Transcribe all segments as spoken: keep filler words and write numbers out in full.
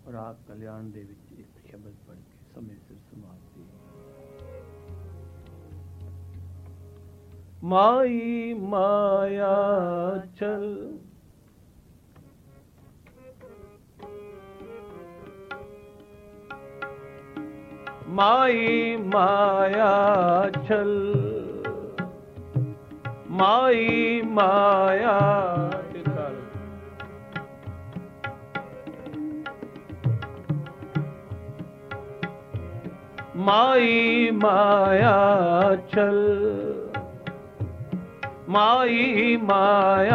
ਰਾਗ ਕਲਿਆਣ ਦੇ ਵਿੱਚ ਇੱਕ ਸ਼ਬਦ ਪੜ੍ਹ ਕੇ ਸਮੇਂ ਸਿਰ ਸਮਾਪਤੀ। ਮਾਈ ਮਾਇਆ ਚਲ ਮਾਈ ਮਾਇਆ ਚਲ ਮਾਈ ਮਾਇਆ माई माया चल माई माया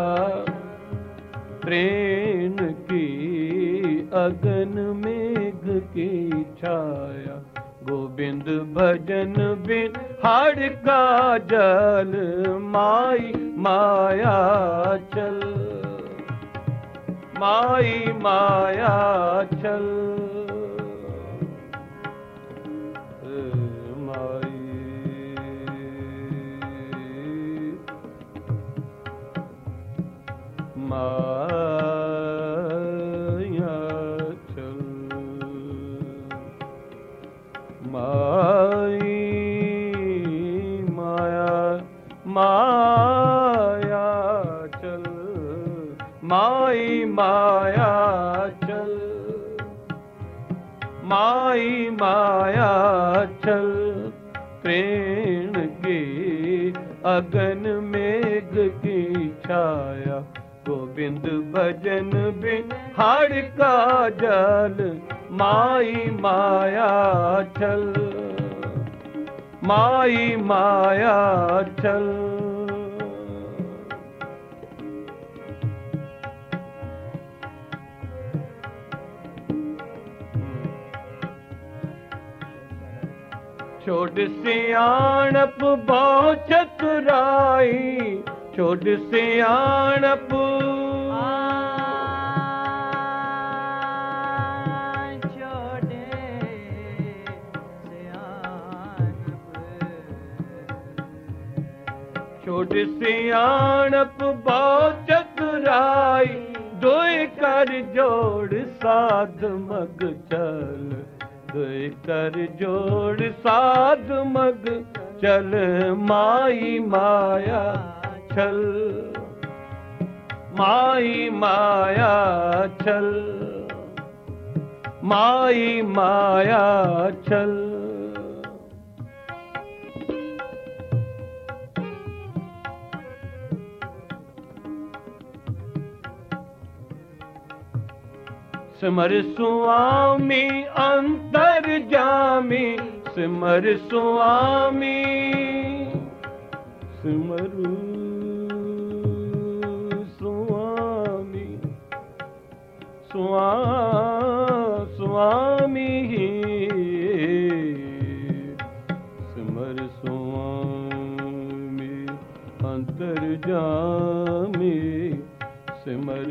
प्रेम की अगन मेघ की छाया गोविंद भजन बिन हाड़ का जल माई माया चल माई माया चल माया चल माई माया माया चल माई माया चल माई माया चल प्रेम की अगन मेघ की छाया गोविंद भजन बिन हाड़ का जल माई माया चल माई माया चल छोड़ सियाणप बहु चतुराई छोड़ सियाणप छोड़ सियाणप बहु चतुराई दुई कर जोड़ साध मग चल दुई कर जोड़ साध मग चल माई माया चल माई माया चल माई माया चल सिमर स्वामी अंतर जामी सिमर स्वामी सिमर स्वामी स्वा स्वामी सिमर स्वामी अंतर जामी सिमर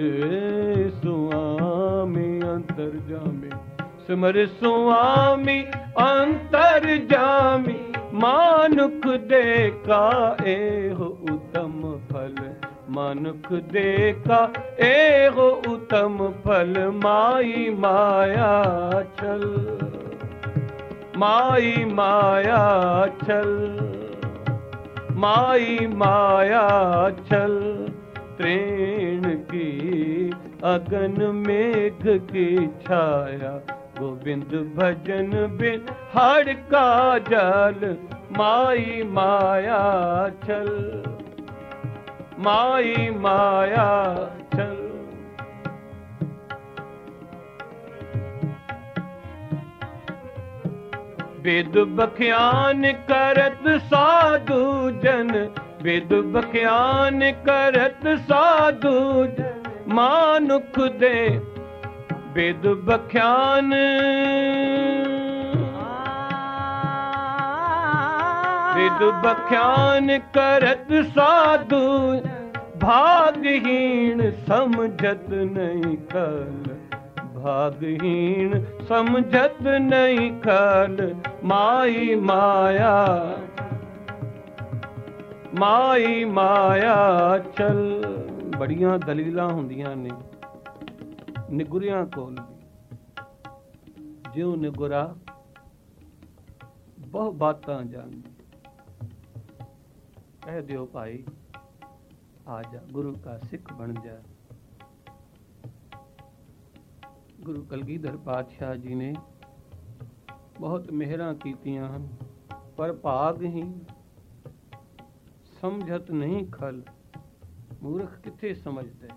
स्वामी अंतर जामी सिमर स्वामी अंतर जामी मानुख देखा एहो उत्तम फल मानुख देखा एहो उत्तम फल माई माया चल माई माया चल माई माया चल तृण की अगन मेघ की छाया गोविंद भजन बिन हाड़ का जल माई माया चल माई माया चल वेद बख्यान करत साधु जन वेद बख्यान करत साधु मानुख दे वेद बख्यान वेद बख्यान करत साधु भागहीन समझत नहीं कल भागहीन समझत नहीं कल माई माया माई माया चल बड़ियां दलीलां हुंदियां ने निगुरियां कोल भी ਜਿਉ ਨਿਗੁਰਾ ਬਹੁ ਬਾਤਾਂ ਜਾਣੀ। ਕਹਿ ਦਿਓ ਭਾਈ ਆ ਜਾ, ਗੁਰੂ ਕਾ ਸਿੱਖ ਬਣ ਜਾ। ਗੁਰੂ ਕਲਗੀਧਰ ਪਾਤਸ਼ਾਹ ਜੀ ਨੇ ਬਹੁਤ ਮਿਹਰਾਂ ਕੀਤੀਆਂ ਹਨ, ਪਰ ਭਾਗਹੀਨ ਸਮਝਤ ਨਹੀਂ ਖਲ। ਮੂਰਖ ਕਿੱਥੇ ਸਮਝਦਾ।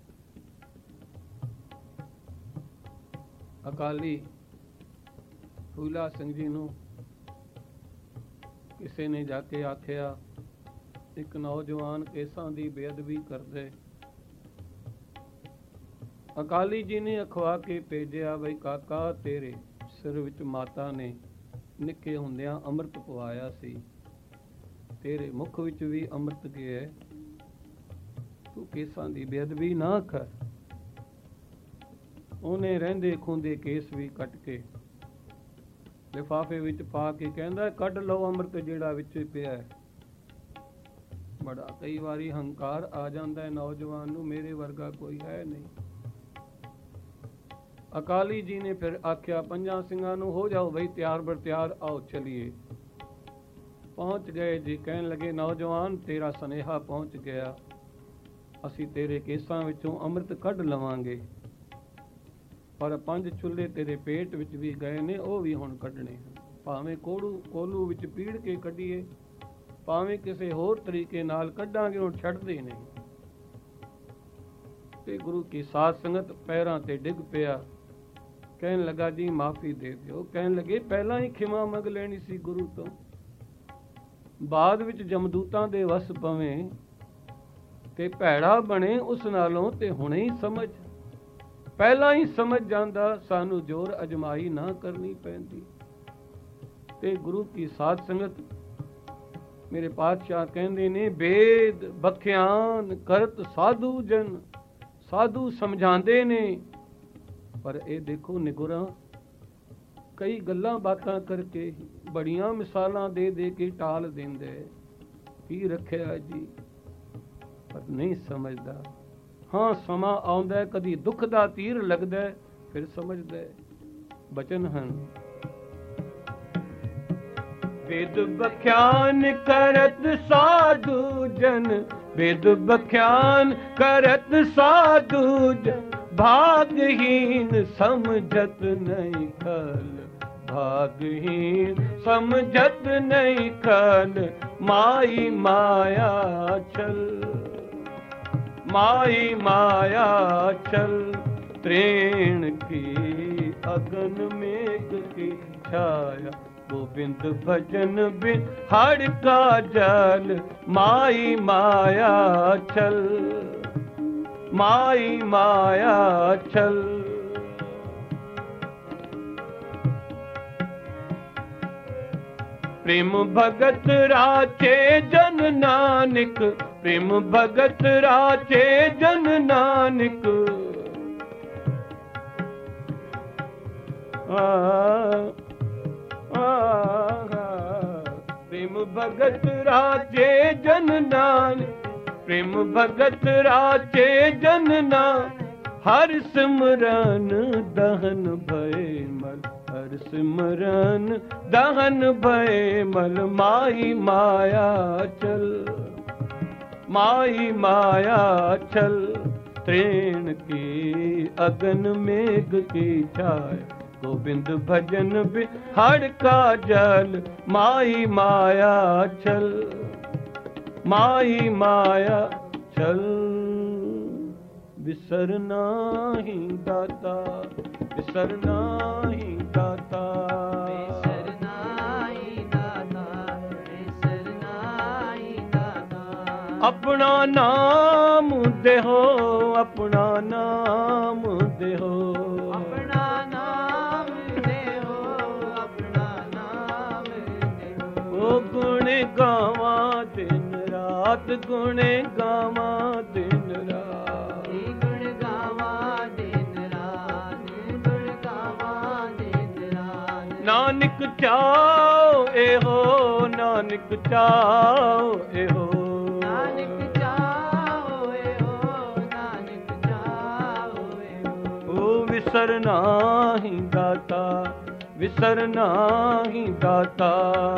ਅਕਾਲੀ ਫੂਲਾ ਸਿੰਘ ਜੀ ਨੂੰ ਕਿਸੇ ਨੇ ਜਾ ਕੇ ਆਖਿਆ, ਇੱਕ ਨੌਜਵਾਨ ਕੇਸਾਂ ਦੀ ਬੇਅਦਬੀ ਕਰਦੇ। ਅਕਾਲੀ ਜੀ ਨੇ ਅਖਵਾ ਕੇ ਭੇਜਿਆ, ਬਈ ਕਾਕਾ ਤੇਰੇ ਸਿਰ ਵਿੱਚ ਮਾਤਾ ਨੇ ਨਿੱਕੇ ਹੁੰਦਿਆਂ ਅੰਮ੍ਰਿਤ ਪਵਾਇਆ ਸੀ, ਤੇਰੇ ਮੁਖ ਵਿੱਚ ਵੀ ਅੰਮ੍ਰਿਤ ਗਿਆ, ਤੂੰ ਕੇਸਾਂ ਦੀ ਬੇਅਦਬੀ ਨਾ ਕਰ। ਉਹਨੇ ਰਹਿੰਦੇ ਖੂੰਦੇ ਕੇਸ ਵੀ ਕੱਟ ਕੇ ਲਿਫਾਫੇ ਵਿੱਚ ਪਾ ਕੇ ਕਹਿੰਦਾ, ਕੱਢ ਲਓ ਅੰਮ੍ਰਿਤ ਜਿਹੜਾ ਵਿੱਚ ਪਿਆ ਹੈ। ਬੜਾ ਕਈ ਵਾਰੀ ਹੰਕਾਰ ਆ ਜਾਂਦਾ ਹੈ ਨੌਜਵਾਨ ਨੂੰ, ਮੇਰੇ ਵਰਗਾ ਕੋਈ ਹੈ ਨਹੀਂ। ਅਕਾਲੀ ਜੀ ਨੇ ਫਿਰ ਆਖਿਆ ਪੰਜਾਂ ਸਿੰਘਾਂ ਨੂੰ, ਹੋ ਜਾਓ ਬਈ ਤਿਆਰ ਬਰ ਤਿਆਰ, ਆਓ ਚਲੀਏ। ਪਹੁੰਚ ਗਏ ਜੀ। ਕਹਿਣ ਲੱਗੇ, ਨੌਜਵਾਨ ਤੇਰਾ ਸੁਨੇਹਾ ਪਹੁੰਚ ਗਿਆ, ਅਸੀਂ ਤੇਰੇ ਕੇਸਾਂ ਵਿੱਚੋਂ ਅੰਮ੍ਰਿਤ ਕੱਢ ਲਵਾਂਗੇ, ਪਰ ਪੰਜ ਚੁੱਲ੍ਹੇ ਤੇਰੇ ਪੇਟ ਵਿੱਚ ਵੀ ਗਏ ਨੇ, ਉਹ ਵੀ ਹੁਣ ਕੱਢਣੇ ਹਨ। ਭਾਵੇਂ ਕੋੜੂ ਕੋਲੂ ਵਿੱਚ ਪੀੜ ਕੇ ਕੱਢੀਏ, ਭਾਵੇਂ ਕਿਸੇ ਹੋਰ ਤਰੀਕੇ ਨਾਲ ਕੱਢਾਂਗੇ, ਹੁਣ ਛੱਡਦੇ ਨਹੀਂ। ਤੇ ਗੁਰੂ ਕੀ ਸਾਧ ਸੰਗਤ ਪੈਰਾਂ ਤੇ ਡਿੱਗ ਪਿਆ, ਕਹਿਣ ਲੱਗਾ ਜੀ ਮਾਫੀ ਦੇ ਦਿਓ। ਕਹਿਣ ਲੱਗੇ, ਪਹਿਲਾਂ ਹੀ ਖਿਮਾ ਮੰਗ ਲੈਣੀ ਸੀ ਗੁਰੂ ਤੋਂ, ਬਾਅਦ ਵਿੱਚ ਜਮਦੂਤਾਂ ਦੇ ਵਸ ਪਵੇਂ ਤੇ ਭੈੜਾ ਬਣੇ ਉਸ ਨਾਲੋਂ ਤੇ ਹੁਣੇ ਹੀ ਸਮਝ। ਪਹਿਲਾਂ ਹੀ ਸਮਝ ਜਾਂਦਾ, ਸਾਨੂੰ ਜ਼ੋਰ ਅਜਮਾਈ ਨਾ ਕਰਨੀ ਪੈਂਦੀ। ਤੇ ਗੁਰੂ ਕੀ ਸਾਧ ਸੰਗਤ ਮੇਰੇ ਪਾਤਸ਼ਾਹ ਕਹਿੰਦੇ ਨੇ, ਵੇਦ ਬਖਿਆਨ ਕਰਤ ਸਾਧੂ ਜਨ, ਸਾਧੂ ਸਮਝਾਉਂਦੇ ਨੇ, ਪਰ ਇਹ ਦੇਖੋ ਨਿਗੁਰਾ ਕਈ ਗੱਲਾਂ ਬਾਤਾਂ ਕਰਕੇ ਬੜੀਆਂ ਮਿਸਾਲਾਂ ਦੇ ਦੇ ਕੇ ਟਾਲ ਦਿੰਦੇ। ਕੀ ਰੱਖਿਆ ਜੀ, ਪਰ ਨਹੀਂ ਸਮਝਦਾ। ਹਾਂ ਸਮਾਂ ਆਉਂਦਾ, ਕਦੀ ਦੁੱਖ ਦਾ ਤੀਰ ਲੱਗਦਾ, ਫਿਰ ਸਮਝਦਾ। ਬਚਨ ਹਨ, ਵੇਦ ਬਖਿਆਨ ਕਰਤ ਸਾਧੂ ਜਨ, ਵੇਦ ਬਖਿਆਨ ਕਰਤ ਸਾਧੂ ਜਨ, ਭਾਗਹੀਨ ਸਮਝਤ ਨਹੀਂ ਖਲ, ਭਾਗਹੀਨ ਸਮਝਤ ਨਹੀਂ ਖਲ। ਮਾਈ ਮਾਇਆ ਛਲ, ਮਾਈ ਮਾਇਆ ਛਲ, ਤ੍ਰੇਣ ਕੀ ਅਗਨ ਮੇਘ ਕੀ ਛਾਇਆ। ਗੋਬਿੰਦ ਭਜਨ ਬਿਨ ਹੜ ਕਾ ਜਲ, ਮਾਈ ਮਾਇਆ ਛਲ, ਮਾਈ ਮਾਇਆ ਛਲ। ਪ੍ਰੇਮ ਭਗਤ ਰਾਚੇ ਜਨ ਨਾਨਕ, ਪ੍ਰੇਮ ਭਗਤ ਰਾਚੇ ਜਨ ਨਾਨਕ। ਆ ਪ੍ਰੇਮ ਭਗਤ ਰਾਚੇ ਜਨ ਨਾਨਕ, ਪ੍ਰੇਮ ਭਗਤ ਰਾਚੇ ਜਨ ਨਾਨਕ। ਹਰਿ ਸਿਮਰਨ ਦਹਨ ਭਏ ਮਲ, ਹਰਿ ਸਿਮਰਨ ਦਹਨ ਭਏ ਮਲ। ਮਾਈ ਮਾਇਆ ਚਲ, ਮਾਈ ਮਾਇਆ ਚਲ, ਤ੍ਰੇਣ ਕੀ ਅਗਨ ਮੇਘ ਕੀ ਛਾਇਆ। ਗੋਬਿੰਦ ਭਜਨ ਬਿਨ ਹੜ ਕਾ ਜਲ, ਮਾਈ ਮਾਇਆ ਚਲ, ਮਾਈ ਮਾਇਆ ਚਲ। ਵਿਸਰ ਨਾਹੀ ਦਾਤਾ, ਵਿਸਰ ਨਾਹੀ ਦਾਤਾ, ਵਿਸਰ ਨਾਹੀ ਦਾਤਾ, ਵਿਸਰ ਨਾਹੀ ਦਾਤਾ। ਆਪਣਾ ਨਾਮ ਦੇਹੋ, ਆਪਣਾ ਨਾਮ ਦੇਹੋ, ਆਪਣਾ ਨਾਮ ਦੇਹੋ, ਆਪਣਾ ਨਾਮ ਦੇਹੋ। ਉਹ ਗੁਣ ਗਾਵਾਂ ਦਿਨ ਰਾਤ, ਗੁਣ ਗਾਵਾਂ ਦਿਨ ਰਾਤ, ਗੁਣ ਗਾਵਾਂ ਦਿਨ ਰਾਤ, ਗੁਣ ਗਾਵਾਂ ਦਿਨ ਰਾਤ। ਨਾਨਕ ਚਾਉ ਇਹੋ, ਨਾਨਕ ਚਾਉ ਇਹੋ, ਨਾਨਕ ਚਾਹੋ ਇਹੋ, ਨਾਨਕ ਚਾਹੋ ਇਹੋ। ਉਹ ਵਿਸਰ ਨਾਹੀ ਦਾਤਾ, ਵਿਸਰ ਨਾਹੀ ਦਾਤਾ।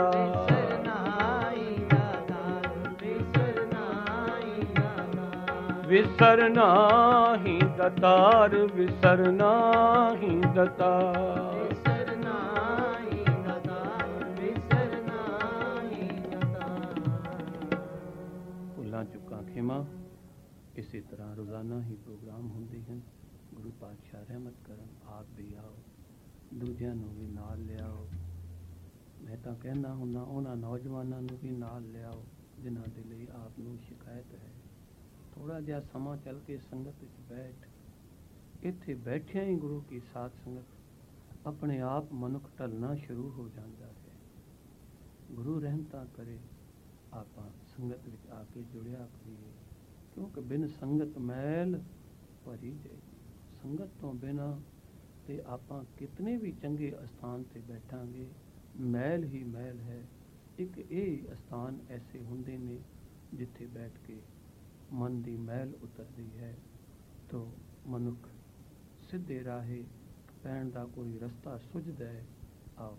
ਵਿਸਰ ਨਾਹੀ ਦਾਤਾਰ, ਵਿਸਰ ਨਾਹੀ ਦਾਤਾਰ। ਵਿਸਰ ਨਾਹੀ ਦਾਤਾਰ, ਵਿਸਰ ਨਾਹੀ ਦਾਤਾਰ। ਭੁੱਲਾਂ ਚੁੱਕਾਂ ਖਿਮਾ। ਇਸੇ ਤਰ੍ਹਾਂ ਰੋਜ਼ਾਨਾ ਹੀ ਪ੍ਰੋਗਰਾਮ ਹੁੰਦੇ ਹਨ। ਗੁਰੂ ਪਾਤਸ਼ਾਹ ਰਹਿਮਤ ਕਰਨ, ਆਪ ਵੀ ਆਓ, ਦੂਜਿਆਂ ਨੂੰ ਵੀ ਨਾਲ ਲਿਆਓ। ਮੈਂ ਤਾਂ ਕਹਿੰਦਾ ਹੁੰਦਾ ਉਹਨਾਂ ਨੌਜਵਾਨਾਂ ਨੂੰ ਵੀ ਨਾਲ ਲਿਆਓ ਜਿਨ੍ਹਾਂ ਦੇ ਲਈ ਆਪ ਨੂੰ ਸ਼ਿਕਾਇਤ ਹੈ। ਥੋੜ੍ਹਾ ਜਿਹਾ ਸਮਾਂ ਚੱਲ ਕੇ ਸੰਗਤ ਵਿੱਚ ਬੈਠ, ਇੱਥੇ ਬੈਠਿਆਂ ਹੀ ਗੁਰੂ ਕੀ ਸਾਧ ਸੰਗਤ ਆਪਣੇ ਆਪ ਮਨੁੱਖ ਢਲਣਾ ਸ਼ੁਰੂ ਹੋ ਜਾਂਦਾ ਹੈ। ਗੁਰੂ ਰਹਿਮਤਾਂ ਕਰੇ ਆਪਾਂ ਸੰਗਤ ਵਿੱਚ ਆ ਕੇ ਜੁੜਿਆ ਕਰੀਏ, ਕਿਉਂਕਿ ਬਿਨ ਸੰਗਤ ਮੈਲ ਭਰੀ ਜਾਏਗੀ। ਸੰਗਤ ਤੋਂ ਬਿਨਾਂ ਤੇ ਆਪਾਂ ਕਿਤਨੇ ਵੀ ਚੰਗੇ ਅਸਥਾਨ ਤੇ ਬੈਠਾਂਗੇ, ਮੈਲ ਹੀ ਮੈਲ ਹੈ। ਇੱਕ ਇਹ ਅਸਥਾਨ ਐਸੇ ਹੁੰਦੇ ਨੇ ਜਿੱਥੇ ਬੈਠ ਕੇ ਮਨ ਦੀ ਮੈਲ ਉਤਰਦੀ ਹੈ, ਤੋ ਮਨੁੱਖ ਸਿੱਧੇ ਰਾਹੇ ਪੈਣ ਦਾ ਕੋਈ ਰਸਤਾ ਸੁਝਦਾ ਹੈ।